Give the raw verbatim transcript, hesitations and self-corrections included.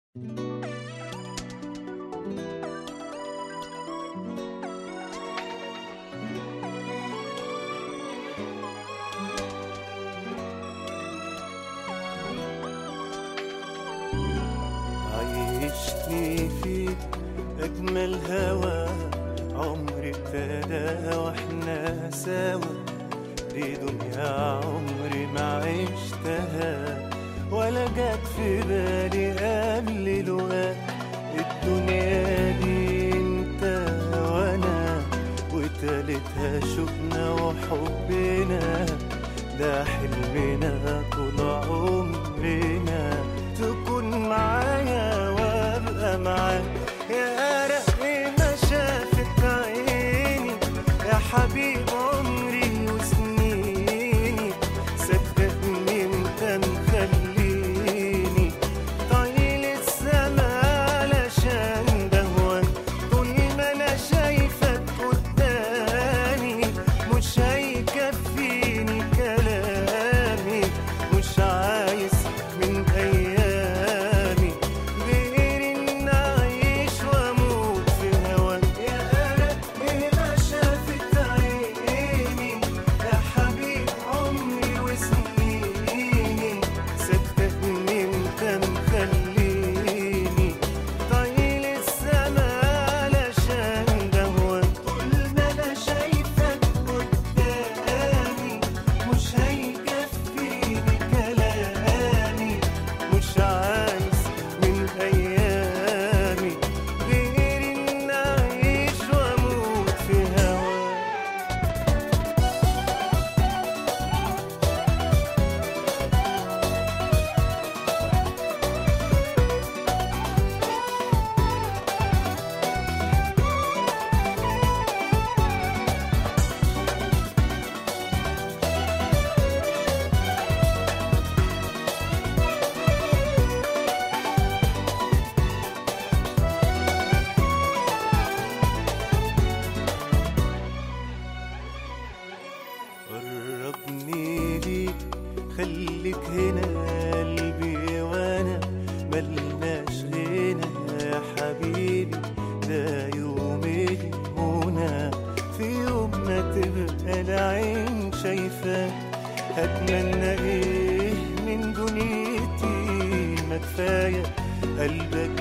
عيشني فيك أجمل هوا، عمري ابتدى واحنا سوا، دي دنيا عمري ما عشتها ولا جت في بالي قبل لقاك. الدنيا دي انت وانا وتالتها شوقنا وحبنا، ده حلمنا طول عمرنا تكون معايا وابقى معاك. يا رقي ما شافت عيني يا حبيب عمري وسنيني، صدقني انت مخليني طايل السما علشان بهواك. طول ما انا شايفك قدامي مش هيكفيني كلامي، مش عايز من ايامي غير ان اعيش واموت في هواك. يا رقي ما شافت عيني يا حبيب عمري وسنيني، صدقني انت مخليني طايل السما علشان بهواك. طول ما انا شايفك قدامي مش هيكفيني كلامي، مش عايز من ايامي غير ان اعيش واموت في هواك. قربني ليك خليك هنا قلبي وانا ملناش غنى يا حبيبي، ده يوم المنى في يوم ما تبقى العين شايفاك. هتمنى ايه من دنيتي ما كفايه قلبك